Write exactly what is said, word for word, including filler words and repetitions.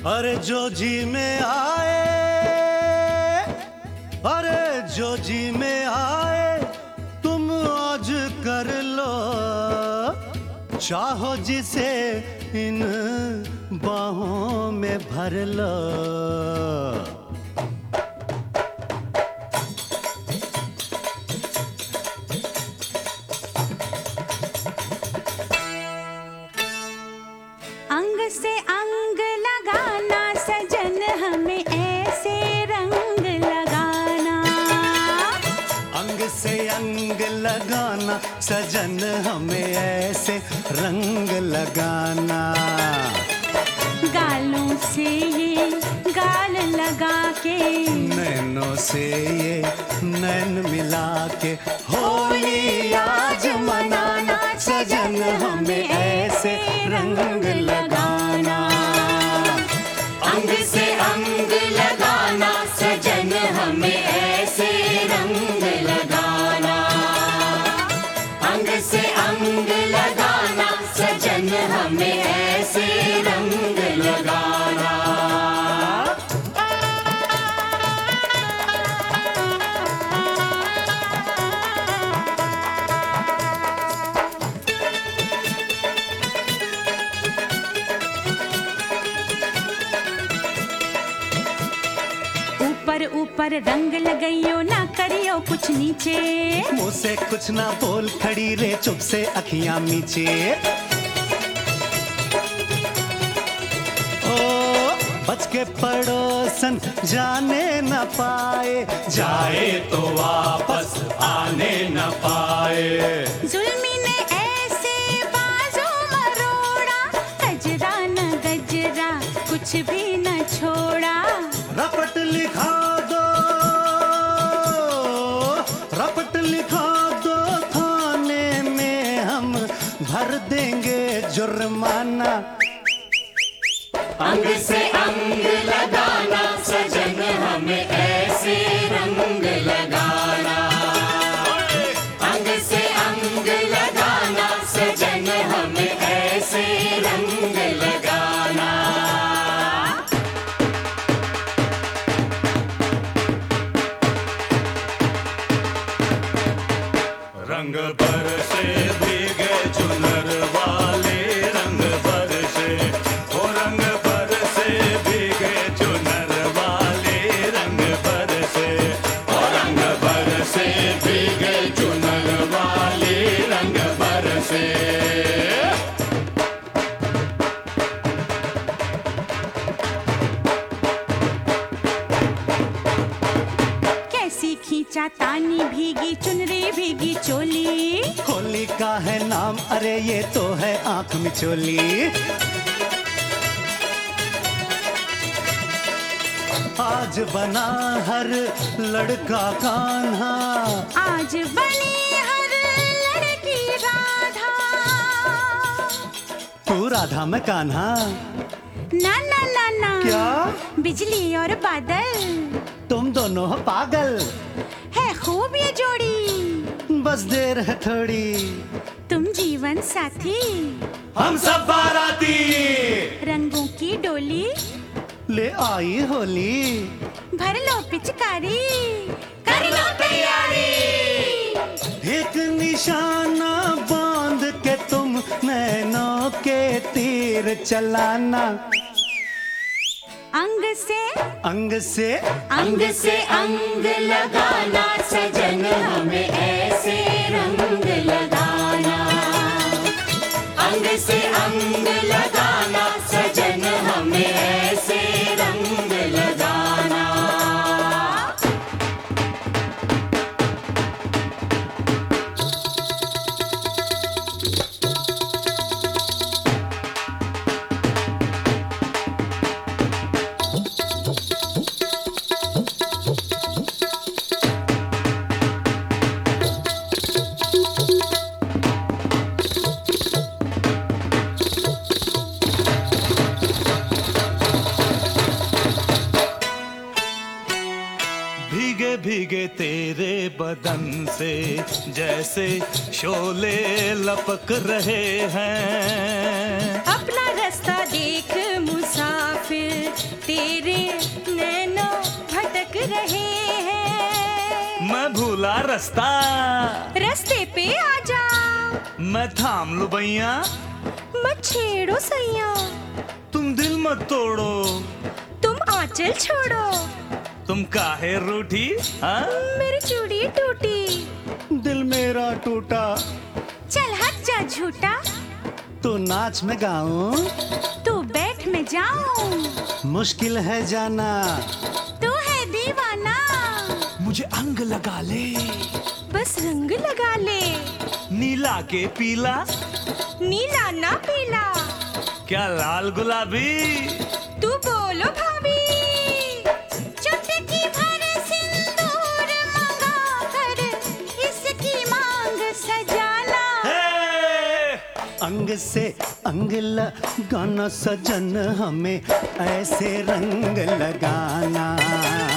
अरे जो जी में आए, अरे जो जी में आए तुम आज कर लो, चाहो जिसे इन बाहों में भर लो। अंग से अंग लगाना सजन हमें ऐसे रंग लगाना, अंग से अंग लगाना सजन हमें ऐसे रंग लगाना। गालों से ये गाल लगा के, नैनों से ये नैन मिला के, होली आज मनाना सजन हमें ऐसे रंग लगाना। अंग से अंग लगाना सजन हमें ऐसे रंग लगाना। अंग से अंग लगाना सजन हमें ऐसे रंग लगाना। ऊपर ऊपर रंग लगाइयो ना करियो कुछ नीचे, मुँह से कुछ ना बोल खड़ी रे चुप से अखियां मीचे। ओ बच के पड़ोसन जाने न पाए, जाए तो वापस आने न पाए। जुल्मी ने ऐसे बाजू मरोड़ा, गजरा न गजरा कुछ भी न छोड़ा। रपट लिखा दो, रपट लिखा दो थाने में हम भर देंगे जुर्माना। अंग से अंग लगाना सजन हमें ऐसे रंग लगाना। अंग से अंग लगाना सजन हमें ऐसे रंग लगाना। रंग बरसे भीगे चुनर वाले, रंग बरसे, ओ रंग बरसे भीगे चुनर वाले, रंग बरसे, ओ रंग बरसे भीगे चुनर वाले, रंग बरसे। कैसी खींचा तानी भीगी चुनरी भीगी चोली, होली का है नाम अरे ये तो है आंख मिचोली। आज बना हर लड़का कान्हा, आज बनी हर लड़की राधा। तू राधा में कान्हा। ना ना ना ना, क्या? बिजली और बादल, तुम दोनों हो पागल, है खूब ये जोड़ी। बस देर है थोड़ी, तुम जीवन साथी, हम सब बाराती, रंगों की डोली, ले आई होली। भर लो पिचकारी, कर लो तैयारी। एक निशाना बांध के तुम नैनों के तीर चलाना। अंग से अंग से अंग से अंग लगाना सजन हमें ऐसे रंग लगाना। अंग से अंग लगाना सजन हमें ऐसे रंग लगाना। भीगे भीगे तेरे बदन से जैसे शोले लपक रहे हैं। अपना रास्ता देख मुसाफिर, फिर तेरे नैनो भटक रहे हैं। मैं भूला रास्ता, रास्ते पे आ जा, मैं थाम लूं भैया। मत छेड़ो सैया, तुम दिल मत तोड़ो, तुम आंचल छोड़ो, तुम काहे रूठी? हाँ? मेरी चूड़ी टूटी, दिल मेरा टूटा, चल हट जा झूठा, तो नाच में गाऊं, तू बैठ में जाऊं, मुश्किल है जाना, तू है दीवाना, मुझे अंग लगा ले, बस रंग लगा ले, नीला के पीला, नीला ना पीला, क्या लाल गुलाबी? तू बोलो भाभी, चुटकी भर सिंदूर मंगा कर इसकी मांग सजाना। हे! अंग से अंग लगाना सजन, हमें ऐसे रंग लगाना।